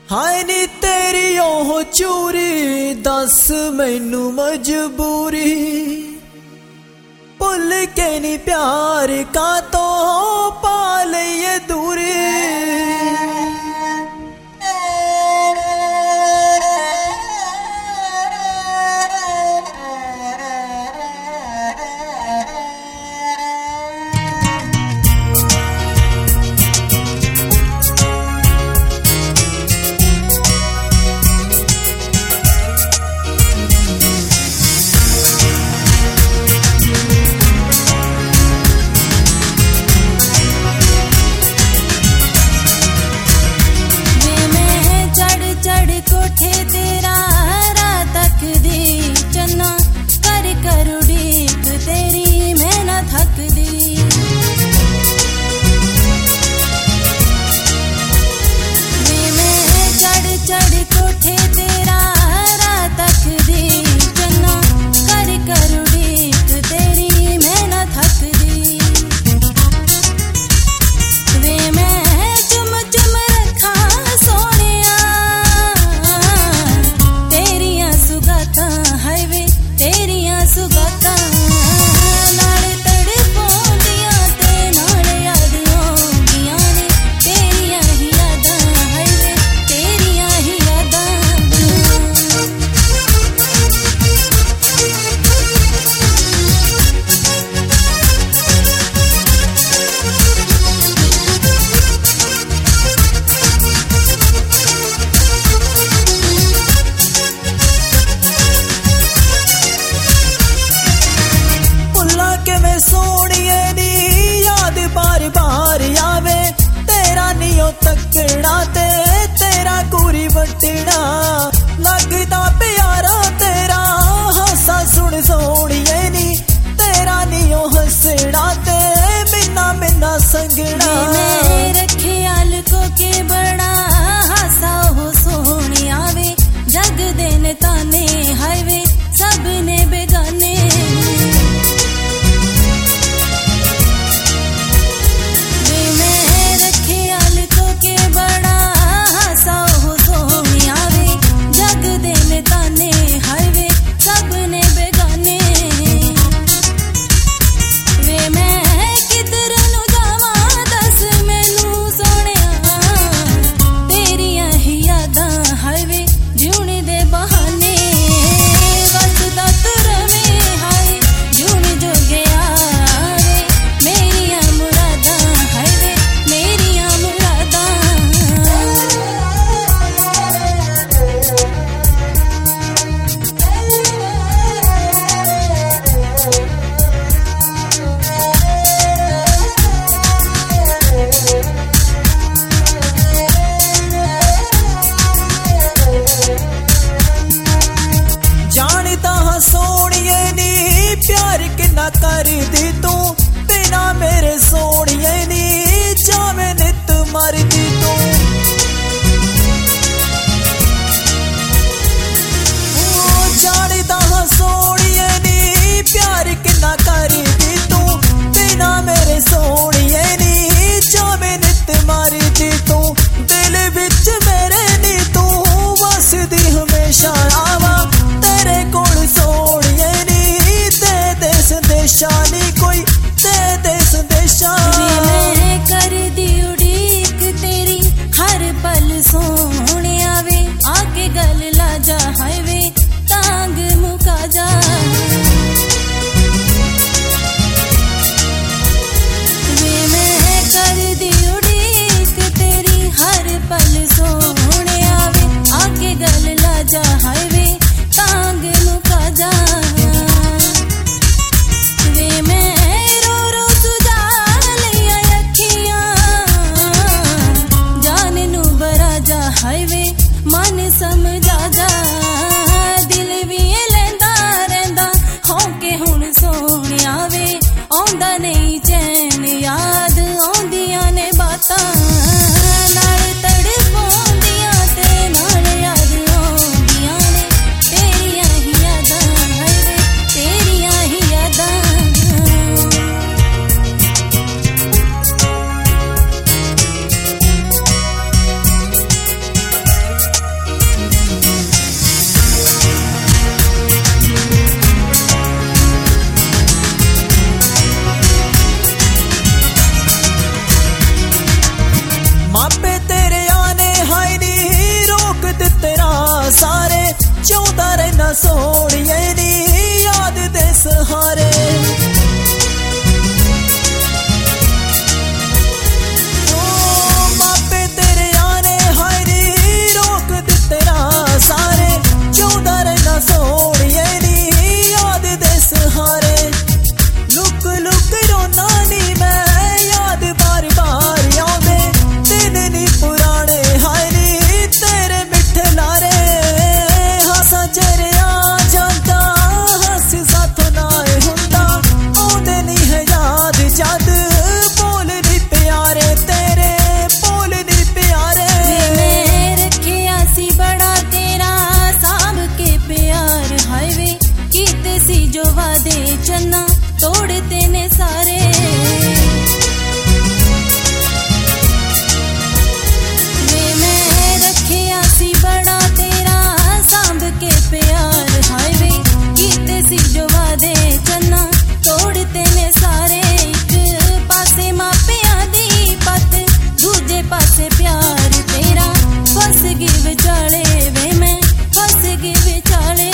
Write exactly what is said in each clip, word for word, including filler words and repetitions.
हाय नी तेरी ओह चूरी दस मैनू मजबूरी भुल के नी प्यार का तो पा लईए दूरी। सोनिए नी याद दे सहारे। मापे तेरे आने हायरी रोक दिते ना सारे, चौदा रहना सोनिए नी याद दे सहारे। लुक लुक रोना नी मैं याद बार बार आवे, दिन नी पुराने हायरी तेरे मिठे लारे। हासा चेहरा जाता हंस साथों नाए हुंदा, आउंदे नी है याद जद बोल नी प्यारे तेरे, बोल नी प्यारे। मैं रखिया सी बड़ा तेरा सांभ के प्यार, हाय वे कीते सी जो वादे चन्ना तोड़ते ने सारे। वे मैं रखिया सी बड़ा तेरा सांभ के प्यार, हाय वे कीते सी जो वादे चन्ना तोड़ते ने सारे। एक पासे मापिया दी पत, दूजे पासे प्यार तेरा, फस गई विचाले वे मैं फस गई विचाले।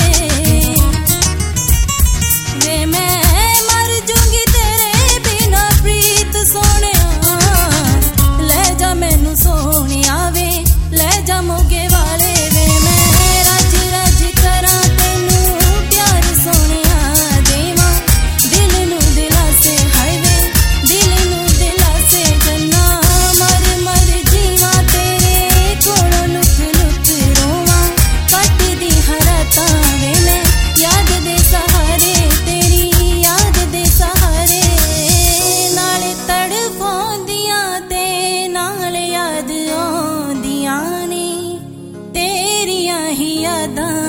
वे मैं मर जूंगी तेरे बिना प्रीत सोनिया, ले जा मैनू सोनिया वे ले जा मोगे वाले। वे मैं रज रज करा तेनू प्यार सोनिया देवा, दिल नू दिला से हाय वे दिल नू दिला से जन्ना। मर मर जीवा तेरे कोलों लुक लुक रोवा, कट दी हराता वे मैं याद दे सहारे, तेरी याद दे सहारे। नाले तड़फाउंदियां ते नाले याद आउंदियां ने, तेरियां ही यादां